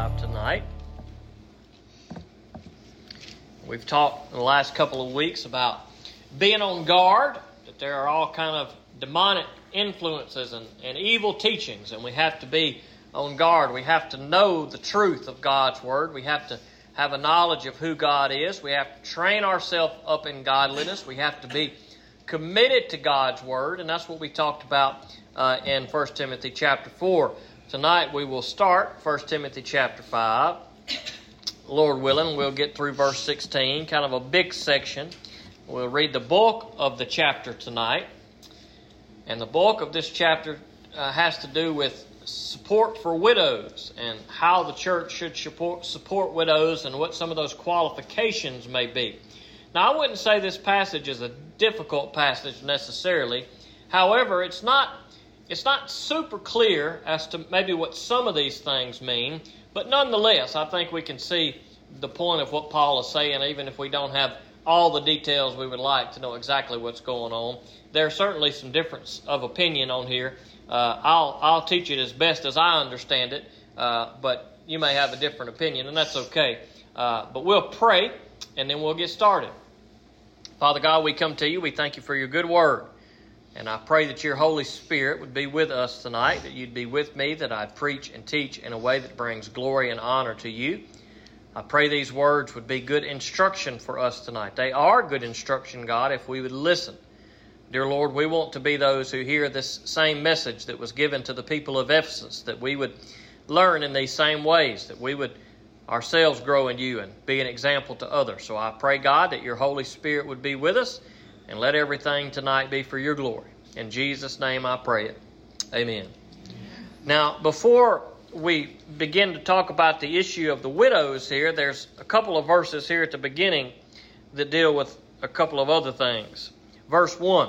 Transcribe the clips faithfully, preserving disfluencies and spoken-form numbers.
five tonight. We've talked in the last couple of weeks about being on guard, that there are all kind of demonic influences and, and evil teachings, and we have to be on guard. We have to know the truth of God's Word. We have to have a knowledge of who God is. We have to train ourselves up in godliness. We have to be committed to God's Word, and that's what we talked about uh, in First Timothy chapter four. Tonight we will start First Timothy chapter five. Lord willing, we'll get through verse sixteen, kind of a big section. We'll read the bulk of the chapter tonight. And the bulk of this chapter uh, has to do with support for widows and how the church should support, support widows and what some of those qualifications may be. Now, I wouldn't say this passage is a difficult passage necessarily. However, it's not it's not super clear as to maybe what some of these things mean. But nonetheless, I think we can see the point of what Paul is saying, even if we don't have all the details we would like to know exactly what's going on. There's certainly some difference of opinion on here. Uh, I'll I'll teach it as best as I understand it, uh, but you may have a different opinion, and that's okay. Uh, but we'll pray, and then we'll get started. Father God, we come to you. We thank you for your good word. And I pray that your Holy Spirit would be with us tonight, that you'd be with me, that I'd preach and teach in a way that brings glory and honor to you. I pray these words would be good instruction for us tonight. They are good instruction, God, if we would listen. Dear Lord, we want to be those who hear this same message that was given to the people of Ephesus, that we would learn in these same ways, that we would ourselves grow in you and be an example to others. So I pray, God, that your Holy Spirit would be with us, and let everything tonight be for your glory. In Jesus' name I pray it. Amen. Now, before we begin to talk about the issue of the widows here, there's a couple of verses here at the beginning that deal with a couple of other things. Verse one.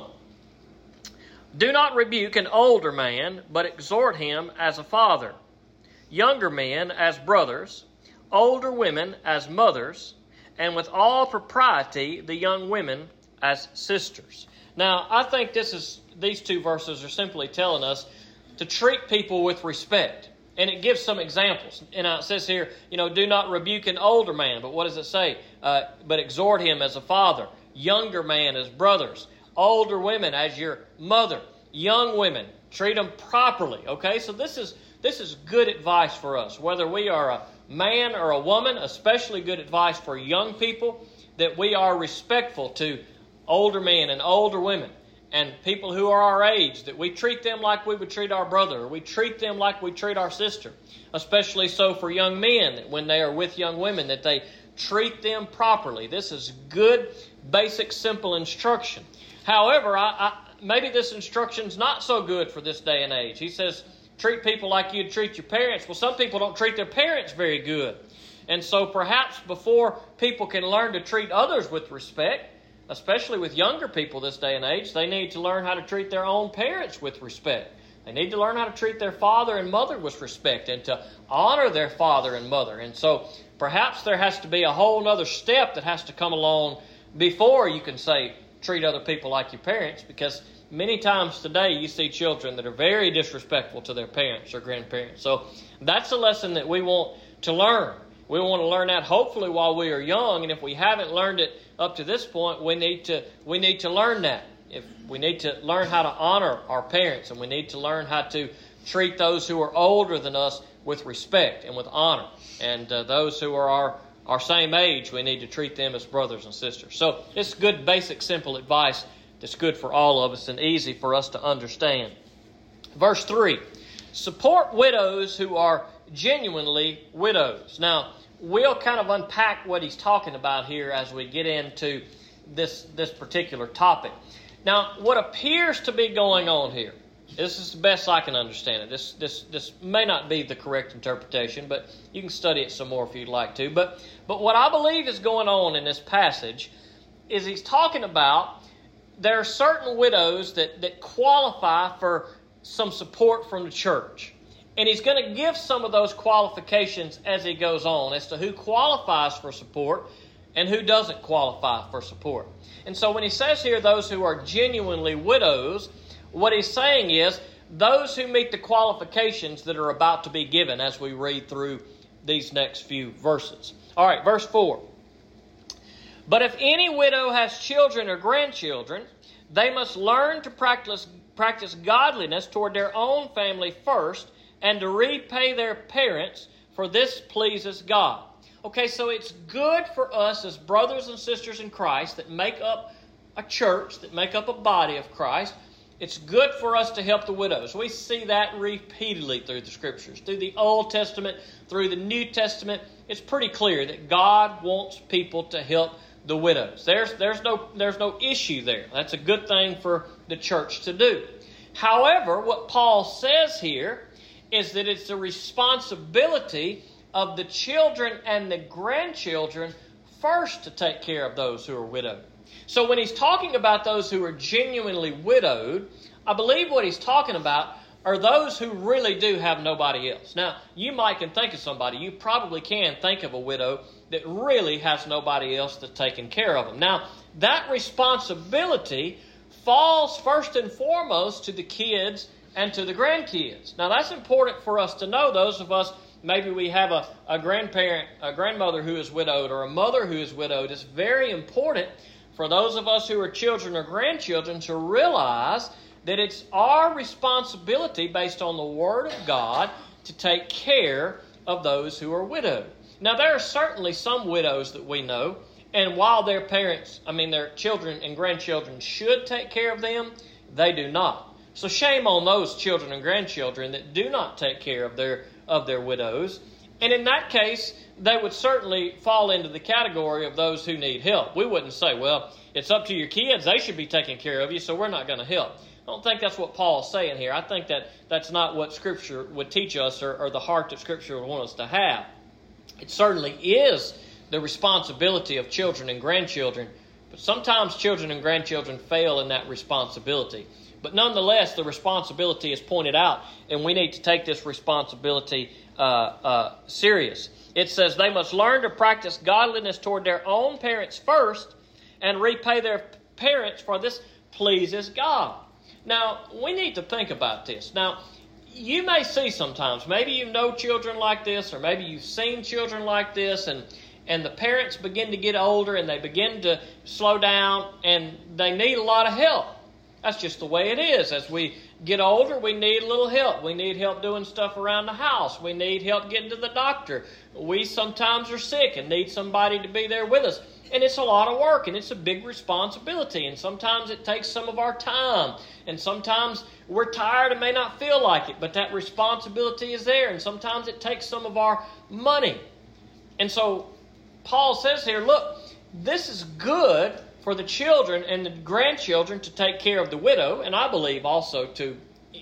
Do not rebuke an older man, but exhort him as a father, younger men as brothers, older women as mothers, and with all propriety the young women as sisters. Now, I think this is these two verses are simply telling us to treat people with respect. And it gives some examples. And it says here, you know, do not rebuke an older man. But what does it say? Uh, but exhort him as a father, younger man as brothers, older women as your mother, young women, treat them properly. Okay, so this is this is good advice for us. Whether we are a man or a woman, especially good advice for young people, that we are respectful to older men and older women and people who are our age, that we treat them like we would treat our brother, or we treat them like we treat our sister. Especially so for young men, that when they are with young women, that they treat them properly. This is good, basic, simple instruction. However, I, I, maybe this instruction's not so good for this day and age. He says, treat people like you'd treat your parents. Well, some people don't treat their parents very good. And so perhaps before people can learn to treat others with respect, especially with younger people this day and age, they need to learn how to treat their own parents with respect. They need to learn how to treat their father and mother with respect and to honor their father and mother. And so perhaps there has to be a whole other step that has to come along before you can say, treat other people like your parents, because many times today you see children that are very disrespectful to their parents or grandparents. So that's a lesson that we want to learn. We want to learn that hopefully while we are young, and if we haven't learned it up to this point, we need to we need to learn that. If we need to learn how to honor our parents, and we need to learn how to treat those who are older than us with respect and with honor. And uh, those who are our, our same age, we need to treat them as brothers and sisters. So it's good, basic, simple advice that's good for all of us and easy for us to understand. Verse three, support widows who are genuinely widows. Now, we'll kind of unpack what he's talking about here as we get into this, this particular topic. Now, what appears to be going on here, this is the best I can understand it. This, this, this may not be the correct interpretation, but you can study it some more if you'd like to. But, but what I believe is going on in this passage is he's talking about there are certain widows that, that qualify for some support from the church. And he's going to give some of those qualifications as he goes on as to who qualifies for support and who doesn't qualify for support. And so when he says here those who are genuinely widows, what he's saying is those who meet the qualifications that are about to be given as we read through these next few verses. All right, verse four. But if any widow has children or grandchildren, they must learn to practice, practice godliness toward their own family first, and to repay their parents, for this pleases God. Okay, so it's good for us as brothers and sisters in Christ that make up a church, that make up a body of Christ. It's good for us to help the widows. We see that repeatedly through the Scriptures. Through the Old Testament, through the New Testament, it's pretty clear that God wants people to help the widows. There's, there's, no, there's no issue there. That's a good thing for the church to do. However, what Paul says here is that it's the responsibility of the children and the grandchildren first to take care of those who are widowed. So when he's talking about those who are genuinely widowed, I believe what he's talking about are those who really do have nobody else. Now, you might can think of somebody. You probably can think of a widow that really has nobody else that's taking care of them. Now, that responsibility falls first and foremost to the kids and to the grandkids. Now, that's important for us to know. Those of us, maybe we have a, a grandparent, a grandmother who is widowed, or a mother who is widowed. It's very important for those of us who are children or grandchildren to realize that it's our responsibility, based on the Word of God, to take care of those who are widowed. Now, there are certainly some widows that we know, and while their parents, I mean their children and grandchildren should take care of them, they do not. So shame on those children and grandchildren that do not take care of their of their widows. And in that case, they would certainly fall into the category of those who need help. We wouldn't say, well, it's up to your kids. They should be taking care of you, so we're not going to help. I don't think that's what Paul's saying here. I think that that's not what Scripture would teach us, or, or the heart that Scripture would want us to have. It certainly is the responsibility of children and grandchildren, but sometimes children and grandchildren fail in that responsibility. But nonetheless, the responsibility is pointed out, and we need to take this responsibility uh, uh, serious. It says they must learn to practice godliness toward their own parents first, and repay their parents, for this pleases God. Now, we need to think about this. Now, you may see sometimes, maybe you know children like this, or maybe you've seen children like this, and, and the parents begin to get older, and they begin to slow down, and they need a lot of help. That's just the way it is. As we get older, we need a little help. We need help doing stuff around the house. We need help getting to the doctor. We sometimes are sick and need somebody to be there with us. And it's a lot of work, and it's a big responsibility. And sometimes it takes some of our time. And sometimes we're tired and may not feel like it, but that responsibility is there. And sometimes it takes some of our money. And so Paul says here, look, this is good for the children and the grandchildren to take care of the widow, and I believe also to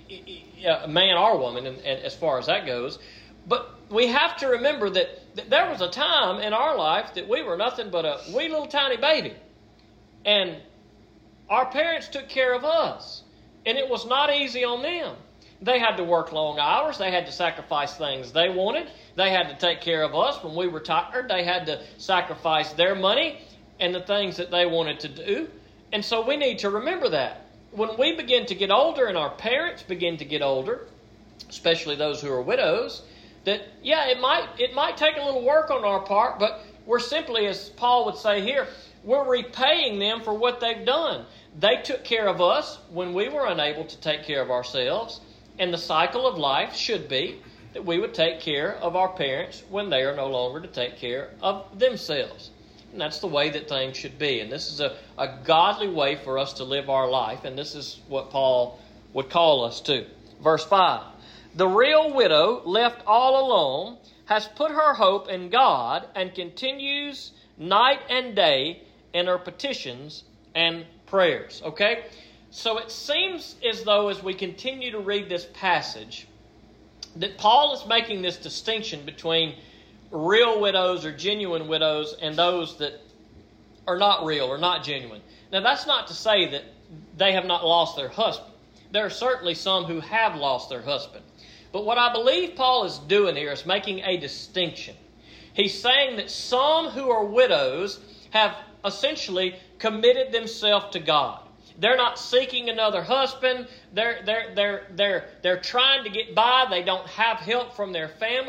a man or woman, and, and as far as that goes. But we have to remember that, that there was a time in our life that we were nothing but a wee little tiny baby. And our parents took care of us. And it was not easy on them. They had to work long hours. They had to sacrifice things they wanted. They had to take care of us when we were tired. They had to sacrifice their money and the things that they wanted to do. And so we need to remember that. When we begin to get older and our parents begin to get older, especially those who are widows, that, yeah, it might it might take a little work on our part, but we're simply, as Paul would say here, we're repaying them for what they've done. They took care of us when we were unable to take care of ourselves, and the cycle of life should be that we would take care of our parents when they are no longer to take care of themselves. And that's the way that things should be. And this is a, a godly way for us to live our life, and this is what Paul would call us to. Verse five. The real widow, left all alone, has put her hope in God and continues night and day in her petitions and prayers. Okay? So it seems as though as we continue to read this passage that Paul is making this distinction between real widows or genuine widows and those that are not real or not genuine. Now, that's not to say that they have not lost their husband. There are certainly some who have lost their husband. But what I believe Paul is doing here is making a distinction. He's saying that some who are widows have essentially committed themselves to God. They're not seeking another husband. They're, they're, they're, they're, they're trying to get by. They don't have help from their family.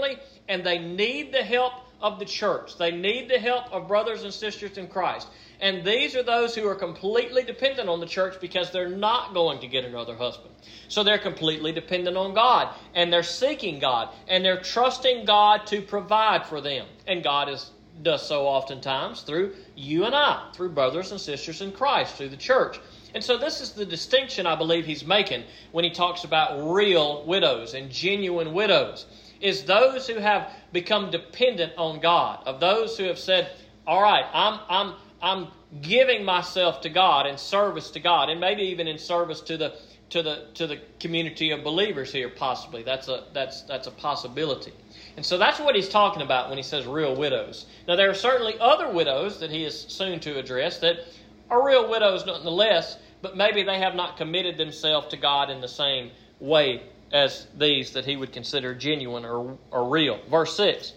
and they need the help of the church. They need the help of brothers and sisters in Christ. And these are those who are completely dependent on the church because they're not going to get another husband. So they're completely dependent on God, and they're seeking God, and they're trusting God to provide for them. And God is, does so oftentimes through you and I, through brothers and sisters in Christ, through the church. And so this is the distinction I believe he's making when he talks about real widows and genuine widows, is those who have become dependent on God, of those who have said, all right, I'm I'm I'm giving myself to God in service to God, and maybe even in service to the to the to the community of believers here, possibly. That's a that's that's a possibility. And so that's what he's talking about when he says real widows. Now there are certainly other widows that he is soon to address that are real widows nonetheless, but maybe they have not committed themselves to God in the same way as these that he would consider genuine or, or real. Verse six.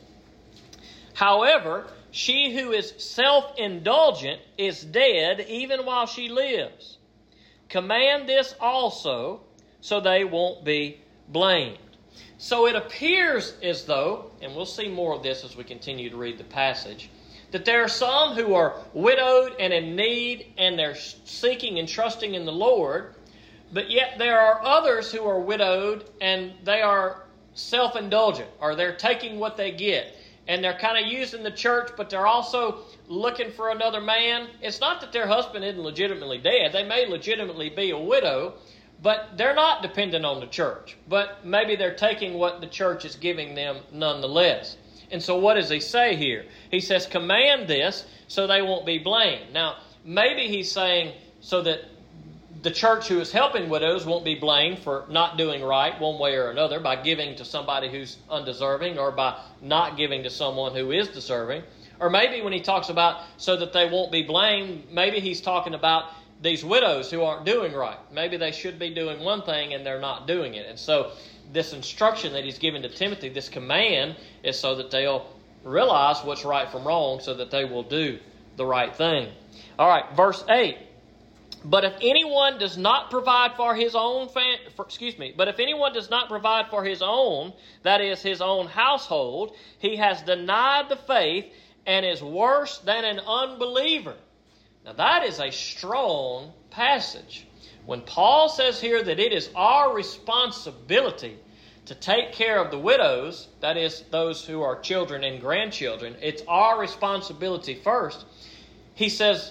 However, she who is self-indulgent is dead even while she lives. Command this also, so they won't be blamed. So it appears as though, and we'll see more of this as we continue to read the passage, that there are some who are widowed and in need, and they're seeking and trusting in the Lord, but yet there are others who are widowed and they are self-indulgent, or they're taking what they get. And they're kind of using the church, but they're also looking for another man. It's not that their husband isn't legitimately dead. They may legitimately be a widow, but they're not dependent on the church. But maybe they're taking what the church is giving them nonetheless. And so what does he say here? He says, command this so they won't be blamed. Now, maybe he's saying so that the church who is helping widows won't be blamed for not doing right one way or another by giving to somebody who's undeserving or by not giving to someone who is deserving. Or maybe when he talks about so that they won't be blamed, maybe he's talking about these widows who aren't doing right. Maybe they should be doing one thing and they're not doing it. And so this instruction that he's given to Timothy, this command, is so that they'll realize what's right from wrong so that they will do the right thing. All right, verse eight. But if anyone does not provide for his own, fam- for, excuse me, but if anyone does not provide for his own, that is his own household, he has denied the faith and is worse than an unbeliever. Now that is a strong passage. When Paul says here that it is our responsibility to take care of the widows, that is those who are children and grandchildren, it's our responsibility first. He says,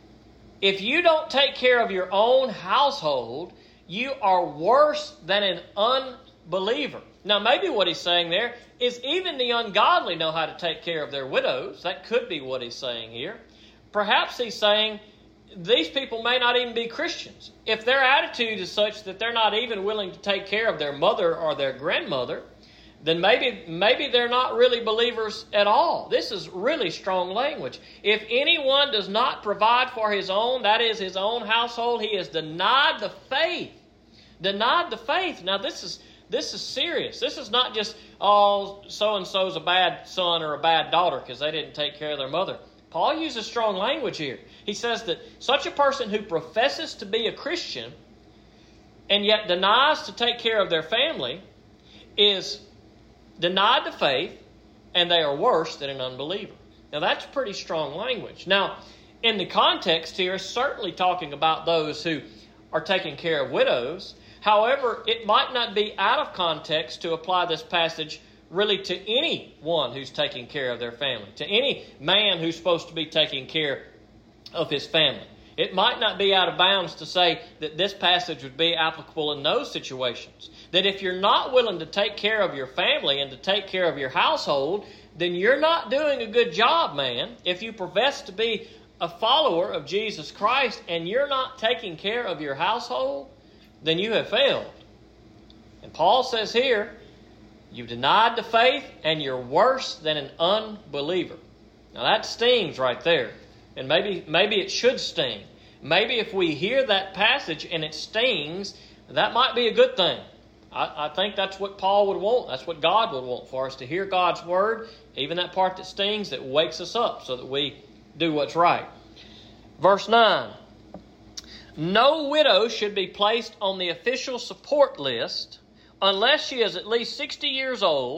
if you don't take care of your own household, you are worse than an unbeliever. Now, maybe what he's saying there is even the ungodly know how to take care of their widows. That could be what he's saying here. Perhaps he's saying these people may not even be Christians. If their attitude is such that they're not even willing to take care of their mother or their grandmother, then maybe maybe they're not really believers at all. This is really strong language. If anyone does not provide for his own, that is his own household, he has denied the faith. Denied the faith. Now this is this is serious. This is not just, oh, so-and-so's a bad son or a bad daughter because they didn't take care of their mother. Paul uses strong language here. He says that such a person who professes to be a Christian and yet denies to take care of their family is denied the faith, and they are worse than an unbeliever. Now that's pretty strong language. Now, in the context here, certainly talking about those who are taking care of widows. However, it might not be out of context to apply this passage really to anyone who's taking care of their family, to any man who's supposed to be taking care of his family. It might not be out of bounds to say that this passage would be applicable in those situations. That if you're not willing to take care of your family and to take care of your household, then you're not doing a good job, man. If you profess to be a follower of Jesus Christ and you're not taking care of your household, then you have failed. And Paul says here, you've denied the faith and you're worse than an unbeliever. Now that stings right there. And maybe maybe it should sting. Maybe if we hear that passage and it stings, that might be a good thing. I, I think that's what Paul would want. That's what God would want for us, to hear God's word, even that part that stings, that wakes us up so that we do what's right. Verse nine. No widow should be placed on the official support list unless she is at least sixty years old,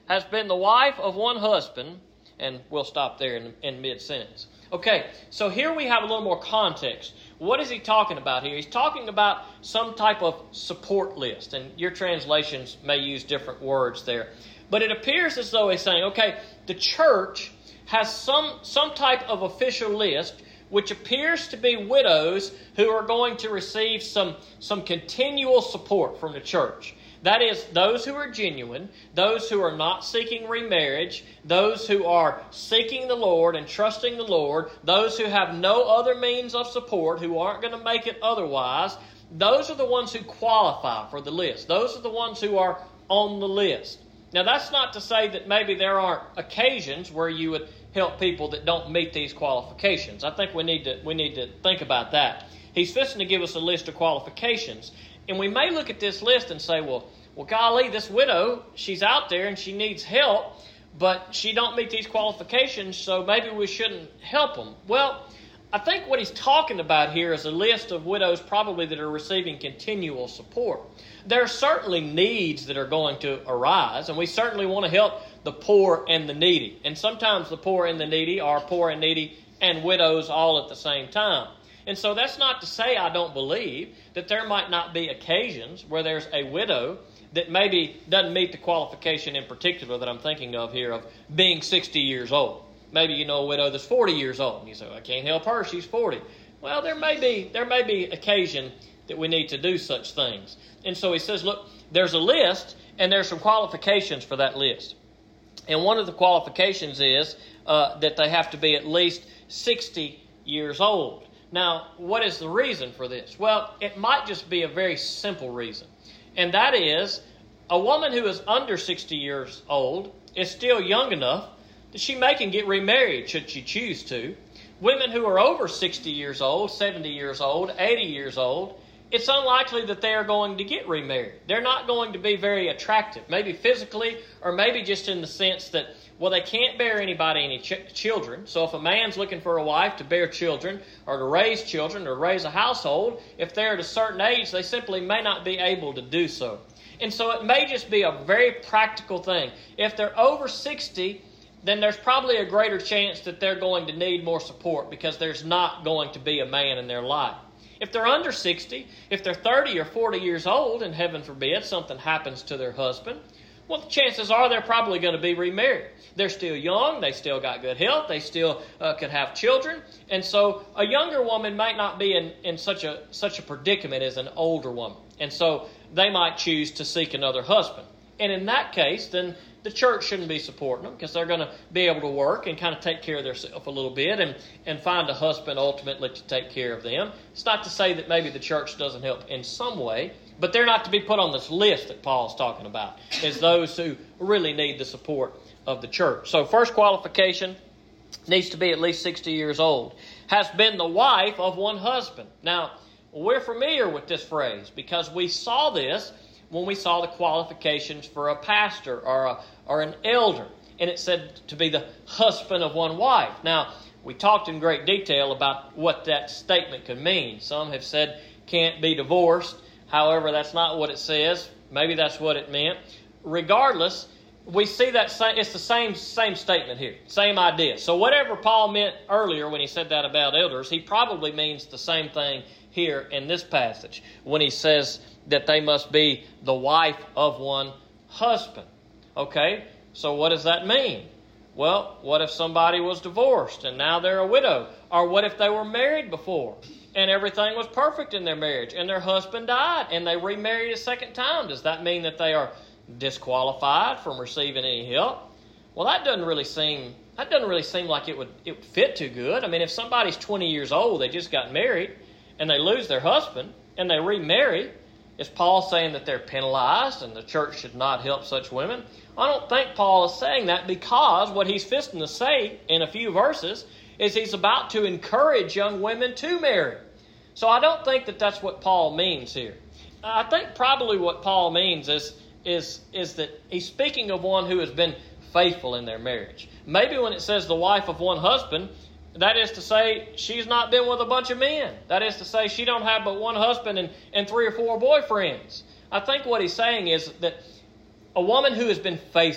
has been the wife of one husband, and we'll stop there in, in mid-sentence. Okay, so here we have a little more context. What is he talking about here? He's talking about some type of support list, and your translations may use different words there. But it appears as though he's saying, okay, the church has some, some type of official list which appears to be widows who are going to receive some, some continual support from the church. That is, those who are genuine, those who are not seeking remarriage, those who are seeking the Lord and trusting the Lord, those who have no other means of support, who aren't going to make it otherwise, those are the ones who qualify for the list. Those are the ones who are on the list. Now, that's not to say that maybe there aren't occasions where you would help people that don't meet these qualifications. I think we need to we need to think about that. He's fixing to give us a list of qualifications. And we may look at this list and say, well, well, golly, this widow, she's out there and she needs help, but she don't meet these qualifications, so maybe we shouldn't help them. Well, I think what he's talking about here is a list of widows probably that are receiving continual support. There are certainly needs that are going to arise, and we certainly want to help the poor and the needy. And sometimes the poor and the needy are poor and needy and widows all at the same time. And so that's not to say I don't believe that there might not be occasions where there's a widow that maybe doesn't meet the qualification in particular that I'm thinking of here of being sixty years old. Maybe you know a widow that's forty years old, and you say, I can't help her, she's forty. Well, there may be there may be occasion that we need to do such things. And so he says, look, there's a list, and there's some qualifications for that list. And one of the qualifications is uh, that they have to be at least sixty years old. Now, what is the reason for this? Well, it might just be a very simple reason. And that is, a woman who is under sixty years old is still young enough that she may can get remarried should she choose to. Women who are over sixty years old, seventy years old, eighty years old, it's unlikely that they are going to get remarried. They're not going to be very attractive, maybe physically or maybe just in the sense that, well, they can't bear anybody any ch- children. So if a man's looking for a wife to bear children or to raise children or raise a household, if they're at a certain age, they simply may not be able to do so. And so it may just be a very practical thing. If they're over sixty, then there's probably a greater chance that they're going to need more support because there's not going to be a man in their life. If they're under sixty, if they're thirty or forty years old, and heaven forbid something happens to their husband, well, the chances are they're probably going to be remarried. They're still young. They still got good health. They still uh, could have children. And so a younger woman might not be in, in such a such a predicament as an older woman. And so they might choose to seek another husband. And in that case, then the church shouldn't be supporting them because they're going to be able to work and kind of take care of themselves a little bit and, and find a husband ultimately to take care of them. It's not to say that maybe the church doesn't help in some way, but they're not to be put on this list that Paul's talking about as those who really need the support of the church. So first qualification, needs to be at least sixty years old, has been the wife of one husband. Now, we're familiar with this phrase because we saw this when we saw the qualifications for a pastor or a, or an elder. And it said to be the husband of one wife. Now, we talked in great detail about what that statement could mean. Some have said can't be divorced. However, that's not what it says. Maybe that's what it meant. Regardless, we see that same, it's the same, same statement here. Same idea. So whatever Paul meant earlier when he said that about elders, he probably means the same thing here in this passage when he says that they must be the wife of one husband. Okay, so what does that mean? Well, what if somebody was divorced and now they're a widow? Or what if they were married before and everything was perfect in their marriage and their husband died and they remarried a second time? Does that mean that they are disqualified from receiving any help? Well, that doesn't really seem that doesn't really seem like it would it would fit too good. I mean, if somebody's twenty years old, they just got married, and they lose their husband and they remarry, is Paul saying that they're penalized and the church should not help such women? I don't think Paul is saying that, because what he's fixing to say in a few verses is he's about to encourage young women to marry. So I don't think that that's what Paul means here. I think probably what Paul means is, is, is that he's speaking of one who has been faithful in their marriage. Maybe when it says the wife of one husband, that is to say she's not been with a bunch of men. That is to say she don't have but one husband and, and three or four boyfriends. I think what he's saying is that a woman who has been faithful,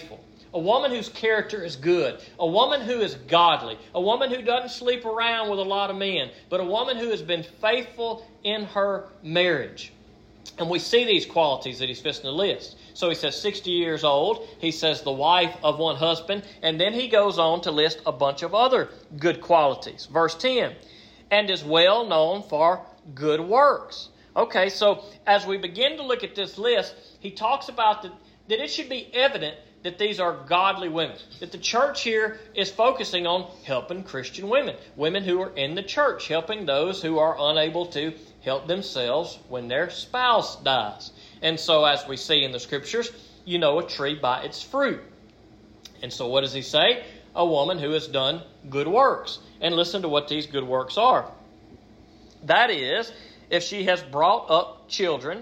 A woman whose character is good. A woman who is godly. A woman who doesn't sleep around with a lot of men. But a woman who has been faithful in her marriage. And we see these qualities that he's fixing to list. So he says sixty years old. He says the wife of one husband. And then he goes on to list a bunch of other good qualities. Verse ten. And is well known for good works. Okay, so as we begin to look at this list, he talks about the, that it should be evident that these are godly women. That the church here is focusing on helping Christian women. Women who are in the church, helping those who are unable to help themselves when their spouse dies. And so as we see in the Scriptures, you know a tree by its fruit. And so what does he say? A woman who has done good works. And listen to what these good works are. That is, if she has brought up children,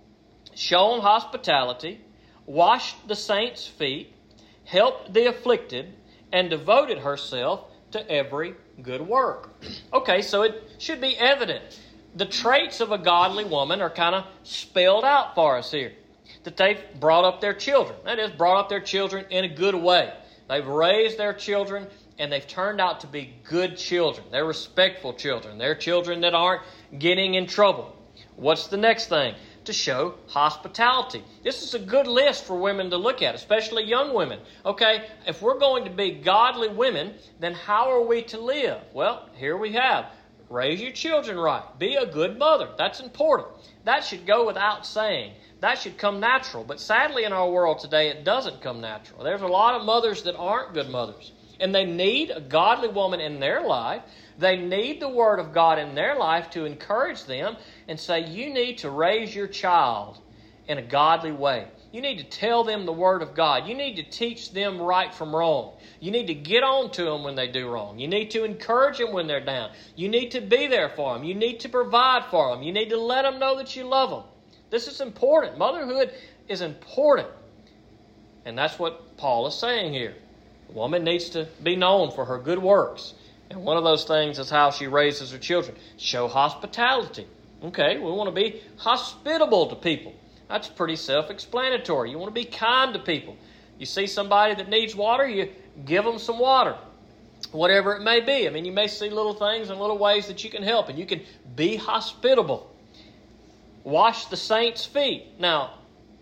shown hospitality, washed the saints' feet, helped the afflicted, and devoted herself to every good work. Okay, so it should be evident. The traits of a godly woman are kind of spelled out for us here. That they've brought up their children. That is, brought up their children in a good way. They've raised their children, and they've turned out to be good children. They're respectful children. They're children that aren't getting in trouble. What's the next thing? To show hospitality. This is a good list for women to look at, especially young women. Okay, if we're going to be godly women, then how are we to live? Well, here we have. Raise your children right. Be a good mother. That's important. That should go without saying. That should come natural. But sadly in our world today, it doesn't come natural. There's a lot of mothers that aren't good mothers. And they need a godly woman in their life. They need the Word of God in their life to encourage them and say, you need to raise your child in a godly way. You need to tell them the Word of God. You need to teach them right from wrong. You need to get on to them when they do wrong. You need to encourage them when they're down. You need to be there for them. You need to provide for them. You need to let them know that you love them. This is important. Motherhood is important. And that's what Paul is saying here. A woman needs to be known for her good works. And one of those things is how she raises her children. Show hospitality. Okay, we want to be hospitable to people. That's pretty self-explanatory. You want to be kind to people. You see somebody that needs water, you give them some water. Whatever it may be. I mean, you may see little things and little ways that you can help. And you can be hospitable. Wash the saints' feet. Now,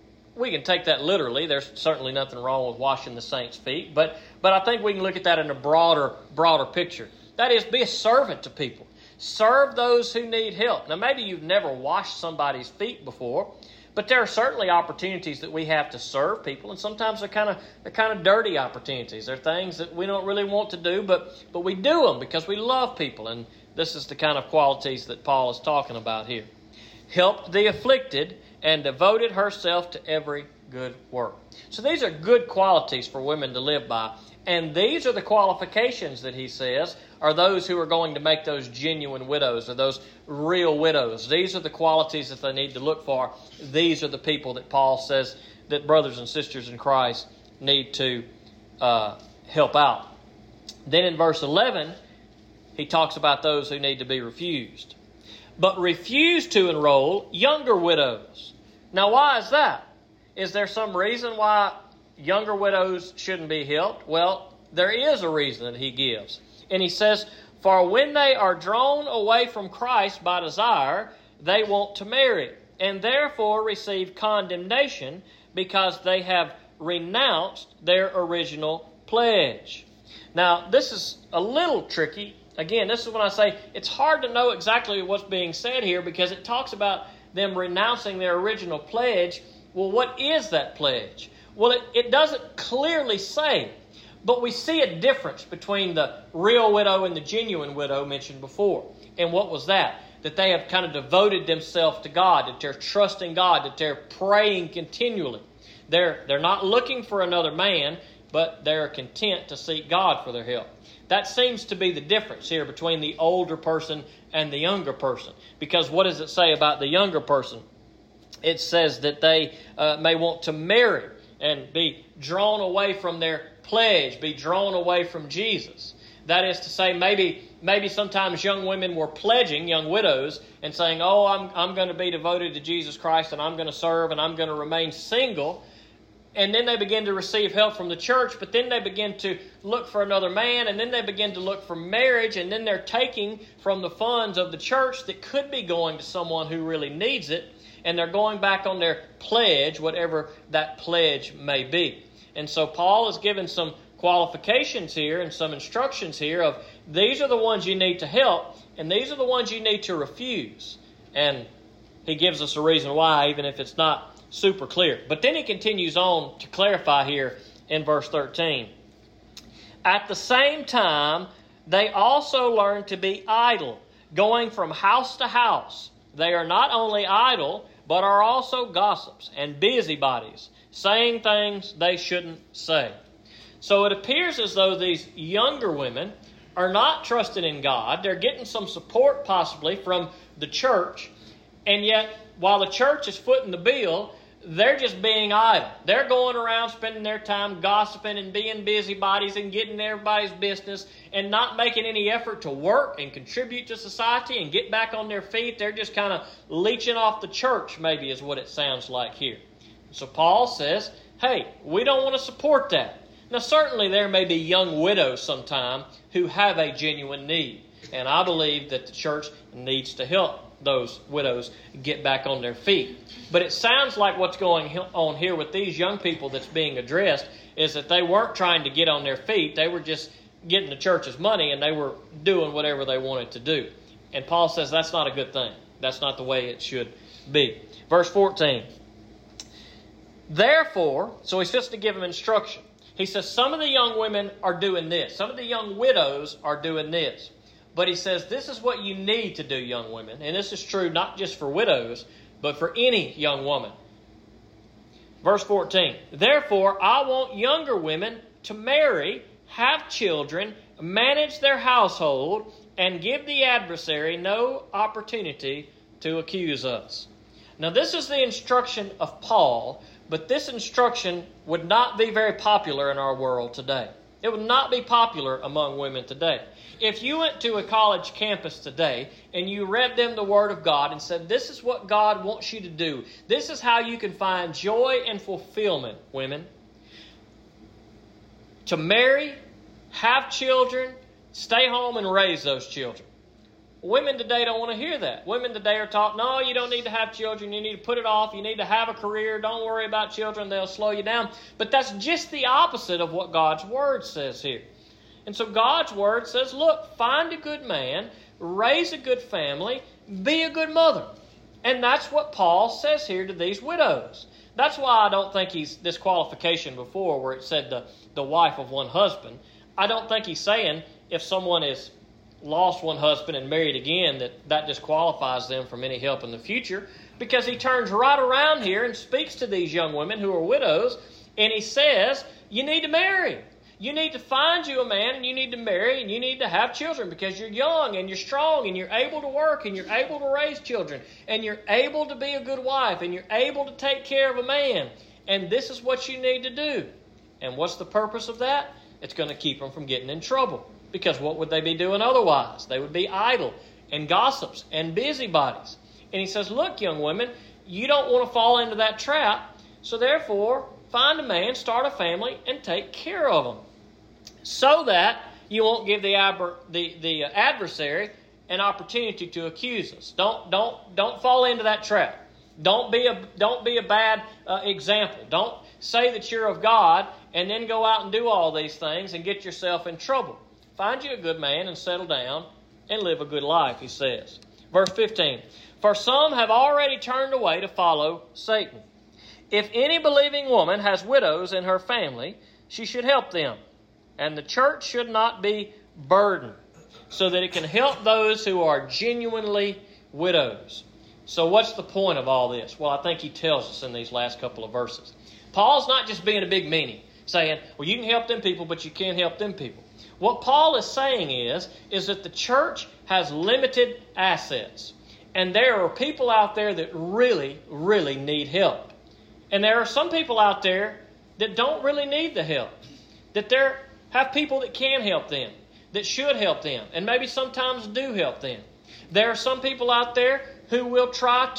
we can take that literally. There's certainly nothing wrong with washing the saints' feet. But, but I think we can look at that in a broader, broader picture. That is, be a servant to people. Serve those who need help. Now, maybe you've never washed somebody's feet before, but there are certainly opportunities that we have to serve people, and sometimes they're kind of they're kind of dirty opportunities. They're things that we don't really want to do, but but we do them because we love people, and this is the kind of qualities that Paul is talking about here. Helped the afflicted and devoted herself to every good work. So these are good qualities for women to live by. And these are the qualifications that he says are those who are going to make those genuine widows or those real widows. These are the qualities that they need to look for. These are the people that Paul says that brothers and sisters in Christ need to uh, help out. Then in verse eleven, he talks about those who need to be refused. But refuse to enroll younger widows. Now, why is that? Is there some reason why younger widows shouldn't be helped? Well, there is a reason that he gives. And he says, for when they are drawn away from Christ by desire, they want to marry, and therefore receive condemnation because they have renounced their original pledge. Now, this is a little tricky. Again, this is when I say it's hard to know exactly what's being said here because it talks about them renouncing their original pledge. Well, what is that pledge? Well, it, it doesn't clearly say, but we see a difference between the real widow and the genuine widow mentioned before. And what was that? That they have kind of devoted themselves to God, that they're trusting God, that they're praying continually. They're, they're not looking for another man, but they're content to seek God for their help. That seems to be the difference here between the older person and the younger person. Because what does it say about the younger person? It says that they uh, may want to marry and be drawn away from their pledge, be drawn away from Jesus. That is to say, maybe maybe sometimes young women were pledging, young widows, and saying, oh, I'm, I'm going to be devoted to Jesus Christ and I'm going to serve and I'm going to remain single. and then they begin to receive help from the church, but then they begin to look for another man, and then they begin to look for marriage, and then they're taking from the funds of the church that could be going to someone who really needs it, and they're going back on their pledge, whatever that pledge may be. And so Paul is given some qualifications here and some instructions here of these are the ones you need to help, and these are the ones you need to refuse. And he gives us a reason why, even if it's not super clear. But then he continues on to clarify here in verse thirteen. At the same time, they also learn to be idle, going from house to house. They are not only idle, but are also gossips and busybodies, saying things they shouldn't say. So it appears as though these younger women are not trusting in God. They're getting some support possibly from the church. And yet, while the church is footing the bill, they're just being idle. They're going around spending their time gossiping and being busybodies and getting everybody's business and not making any effort to work and contribute to society and get back on their feet. They're just kind of leeching off the church, maybe is what it sounds like here. So Paul says, hey, we don't want to support that. Now, certainly there may be young widows sometime who have a genuine need. And I believe that the church needs to help those widows get back on their feet. But it sounds like what's going on here with these young people that's being addressed is that they weren't trying to get on their feet. They were just getting the church's money and they were doing whatever they wanted to do. And Paul says that's not a good thing. That's not the way it should be. Verse fourteen. Therefore, so he's just to give them instruction. He says some of the young women are doing this. Some of the young widows are doing this. But he says this is what you need to do, young women. And this is true not just for widows, but for any young woman. Verse fourteen. Therefore, I want younger women to marry, have children, manage their household, and give the adversary no opportunity to accuse us. Now, this is the instruction of Paul, but this instruction would not be very popular in our world today. It would not be popular among women today. If you went to a college campus today and you read them the Word of God and said, this is what God wants you to do. This is how you can find joy and fulfillment, women. To marry, have children, stay home and raise those children. Women today don't want to hear that. Women today are taught, no, you don't need to have children. You need to put it off. You need to have a career. Don't worry about children. They'll slow you down. But that's just the opposite of what God's Word says here. And so God's Word says, look, find a good man, raise a good family, be a good mother. And that's what Paul says here to these widows. That's why I don't think he's, this qualification before where it said the, the wife of one husband, I don't think he's saying if someone is lost one husband and married again, that that disqualifies them from any help in the future, because he turns right around here and speaks to these young women who are widows, and he says, you need to marry. You need to find you a man, and you need to marry, and you need to have children, because you're young, and you're strong, and you're able to work, and you're able to raise children, and you're able to be a good wife, and you're able to take care of a man, and this is what you need to do. And what's the purpose of that? It's going to keep them from getting in trouble. Because what would they be doing otherwise? They would be idle and gossips and busybodies. And he says, look, young women, you don't want to fall into that trap. So therefore, find a man, start a family, and take care of them. So that you won't give the, aber, the, the adversary an opportunity to accuse us. Don't, don't, don't fall into that trap. Don't be a, don't be a bad uh, example. Don't say that you're of God and then go out and do all these things and get yourself in trouble. Find you a good man and settle down and live a good life, he says. Verse fifteen. For some have already turned away to follow Satan. If any believing woman has widows in her family, she should help them. And the church should not be burdened, so that it can help those who are genuinely widows. So what's the point of all this? Well, I think he tells us in these last couple of verses. Paul's not just being a big meanie, saying, well, you can help them people, but you can't help them people. What Paul is saying is, is that the church has limited assets. And there are people out there that really, really need help. And there are some people out there that don't really need the help. That there have people that can help them, that should help them, and maybe sometimes do help them. There are some people out there who will try to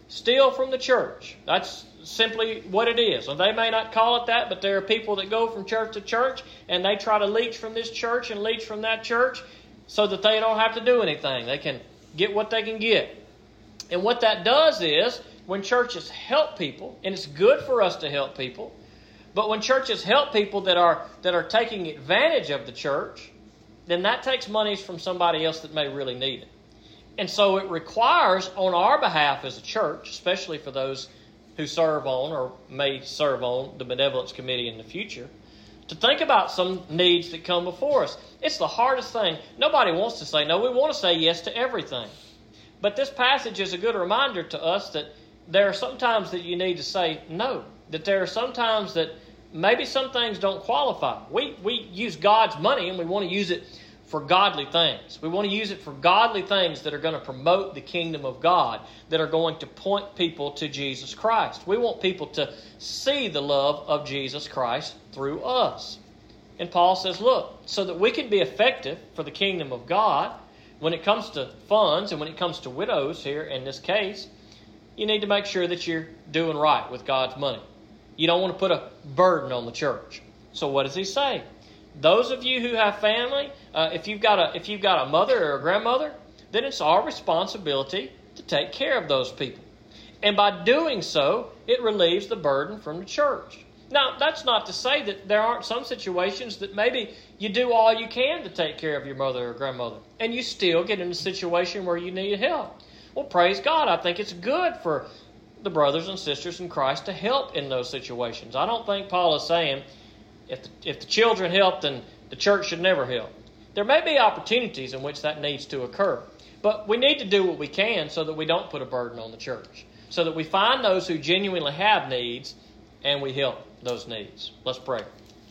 steal from the church. That's simply what it is. And they may not call it that, but there are people that go from church to church and they try to leech from this church and leech from that church so that they don't have to do anything. They can get what they can get. And what that does is, when churches help people, and it's good for us to help people, but when churches help people that are that are taking advantage of the church, then that takes monies from somebody else that may really need it. And so it requires, on our behalf as a church, especially for those who serve on or may serve on the Benevolence Committee in the future, to think about some needs that come before us. It's the hardest thing. Nobody wants to say no. We want to say yes to everything. But this passage is a good reminder to us that there are some times that you need to say no. That there are some times that maybe some things don't qualify. We, we use God's money and we want to use it for godly things. We want to use it for godly things that are going to promote the kingdom of God, that are going to point people to Jesus Christ. We want people to see the love of Jesus Christ through us. And Paul says, look, so that we can be effective for the kingdom of God, when it comes to funds and when it comes to widows here in this case, you need to make sure that you're doing right with God's money. You don't want to put a burden on the church. So what does he say? Those of you who have family, uh, if you've got a if you've got a mother or a grandmother, then it's our responsibility to take care of those people. And by doing so, it relieves the burden from the church. Now, that's not to say that there aren't some situations that maybe you do all you can to take care of your mother or grandmother, and you still get in a situation where you need help. Well, praise God. I think it's good for the brothers and sisters in Christ to help in those situations. I don't think Paul is saying if the, if the children help, then the church should never help. There may be opportunities in which that needs to occur, but we need to do what we can so that we don't put a burden on the church, so that we find those who genuinely have needs and we help those needs. Let's pray.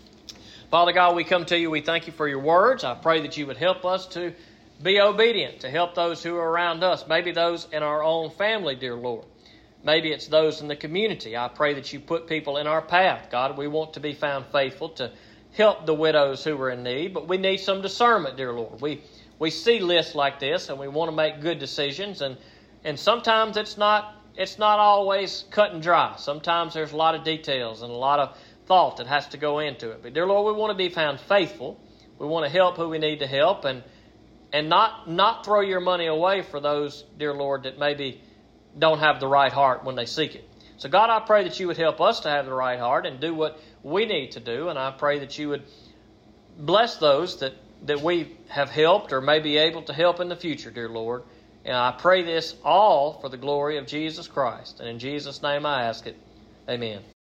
Father God, we come to you. We thank you for your words. I pray that you would help us to be obedient, to help those who are around us, maybe those in our own family, dear Lord. Maybe it's those in the community. I pray that you put people in our path. God, we want to be found faithful to help the widows who are in need, but we need some discernment, dear Lord. We we see lists like this, and we want to make good decisions, and and sometimes it's not it's not always cut and dry. Sometimes there's a lot of details and a lot of thought that has to go into it. But dear Lord, we want to be found faithful. We want to help who we need to help, and and not not throw your money away for those, dear Lord, that maybe don't have the right heart when they seek it. So God, I pray that you would help us to have the right heart and do what we need to do. And I pray that you would bless those that, that we have helped or may be able to help in the future, dear Lord. And I pray this all for the glory of Jesus Christ. And in Jesus' name I ask it. Amen.